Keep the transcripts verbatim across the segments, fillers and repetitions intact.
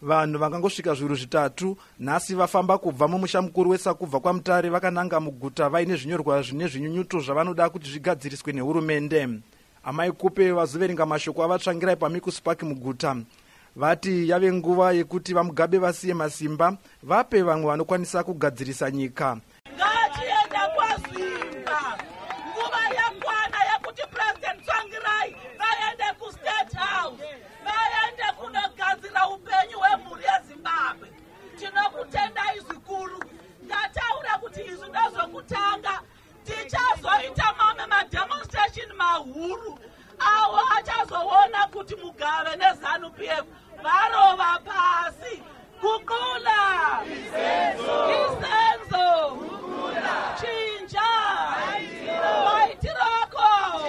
Vanhu vakangosvika zviuru zvitatu nhasi vafamba kubva mumusha mukuru weSakubva kwaMutare vakananga muguta vaine zvinyorwa zvine zvinyunyuto zvavanoda kuti zvigadziriswe nehurumende. Amai Kupe vazoverenga mashoko avatsvangirai paMikus Park muguta. Vati yave nguva yekuti vaMugabe vasiye masimba vape vamwe vanokwanisa kugadzirisa nyika. Ngatienda kwaZimba. Nguva yakwana yekuti President Tsvangirai vaende kuState House. Vaende kunogadzira upenyu hwemhuri yeZimbabwe. Tinokutendai zvikuru. Ndataura kuti izvi ndozvokutanga. Tichazoita mamwe mademonstration mahuru. Awo achazoona kuti Mugabe neZANU-P F varova pasi. Kukula Isenzo Isenzo Kukula Chinja Maitiroko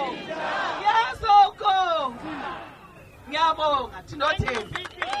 Yesoko Nyabonga tinotenda.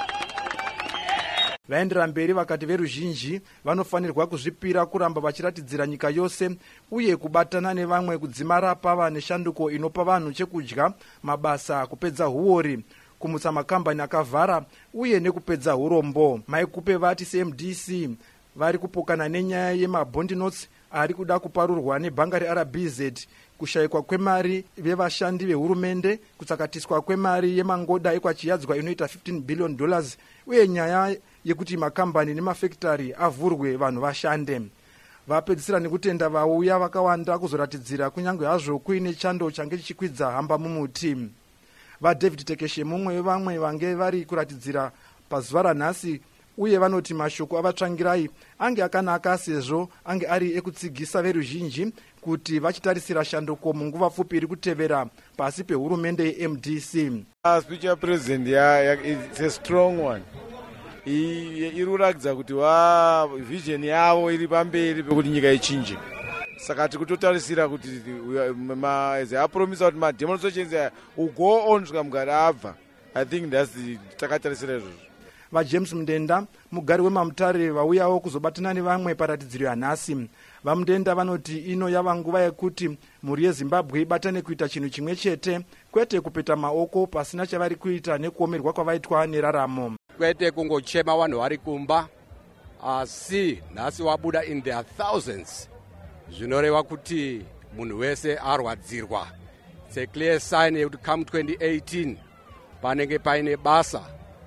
Vaendera mberi vakati veruzhinji vanofanirwa kuzvipira kuramba vachiratidzira nyika yose uye kubatana nevamwe kudzimara pava neshanduko inopa vanhu chekudya, mabasa, kupedza huori, kumutsa makambani akavhara uye nekupedza urombo. Mai Kupe vati C M D C vari kupokana nenyaya yemabhondi notes ari kuda kuparurwa nebhanga reR B Z, kushayikwa kwemari vevashandi vehurumende, kutsakatiswa kwemari yemangoda ekwachiyadzwa inoita fifteen billion dollars uye nyaya yekuti makambani nemafekitari avhurwe vanhu vashande. Vapedzisira nekutenda vauya vakawanda kuzoratidzira kunyange hazvo kuine chando change chichikwidza hamba mumuti. VaDavid Tekeshe mumwe wevamwe vange vari kuratidzira pazuva ranhasi uye vanoti mashoko avatsvangirai ange akanaka sezvo ange ari ekutsigisa veruzhinji kuti vachitarisira shanduko munguva pfupi iri kutevera pasi pehurumende ye-M D C. Speech ya president ya it's a strong one. Iri kuratidza kuti wa vision yavo iri pamberi pekuti nyika ichinje. Saka tikutotarisira kuti as I promise kuti ma demonstrations will go on kusvika Mugabe abva. I think that's the takatarisira izvozvo. Kwete kungochema vanhu vari kumba, asi nhasi wabuda in their thousands. Zvinoreva kuti munhu wese arwadzirwa. It's a clear sign yekuti come twenty eighteen panenge paine basa.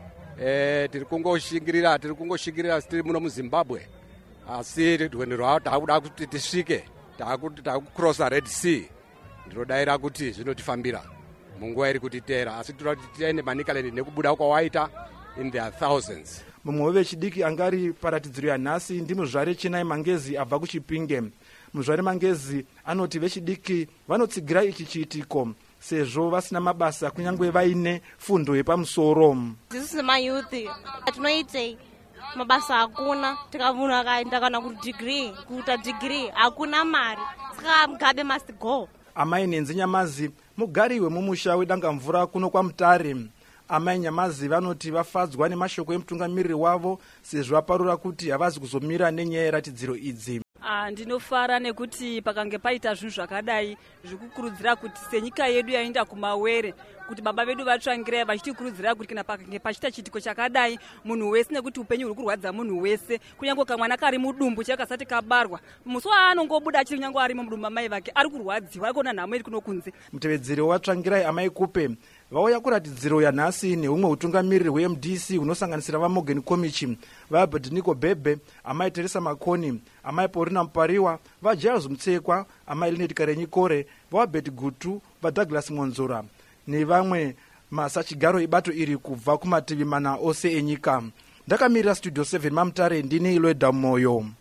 Eh, tiri kungoshingirira tiri kungoshingirira tiri muno muZimbabwe, asi rwendo rwavo taakuda kuti tisvike, taakuti taakukrosa Red Sea. Ndinodaira kuti zvinotifambira munguva iri kutiteera, asi tinoda kuti tiende manikaleni nekubuda kwawaita in their thousands. Mumwe wevechidiki angari paratidziro yanhasi ndimuzvare Chenai Mangezi abva kuChipinge. Muzvare Mangezi anoti vechidiki vanotsigira ichi chiitiko sezvo vasina mabasa kunyange vaine fundo yepamusoro. Sisi mayuthi tinoitei mabasa hakuna, tikamunhu akaenda kana kuti degree kuita degree hakuna mari, saka Mugabe must go. Amai Nenzi Nyamazi mugari wemumusha weDangamvura kuno kwaMutare. Amai Nyamazi vanoti vafadzwa nemashoko emutungamiriri wavo sezvo vaparura kuti havazi kuzomira nenyaya yeratidziro idzi. Ah, ndinofara nekuti pakange paita zvinhu zvakadai zvikukurudzira kuti senyika yedu yaenda kumawere kuti baba vedu vatsvangirai vachitikurudzira kuti kana pakange pachita chitiko chakadai munhu wese, nekuti upenyu huri kurwadza munhu wese, kunyange kamwana kari mudumbu chakasati kabarwa musi waanongobuda achiri nyange ari mudumbu amai vake ari kurwadziwa, arikuona nhamo iri kuno kunze. Mutevedzeri watsvangirai Amai Kupe vauya kuratidziro yanhasi nehumwe utungamiriri hwe-M D C hunosanganisira vaMorgan Komichi, vaAbednego Bhebhe, Amai Teresa Makoni, Amai Paulina Mupariwa, vaJailes Mutsekwa, Amai Linet Karenyikore, vaAbed Gutu, vaDouglas Monzora nevamwe masachigaro ibato iri kubva kumativi mana ose enyika. Ndakamirira Studio seven Mamutare ndine Iloeda Moyo.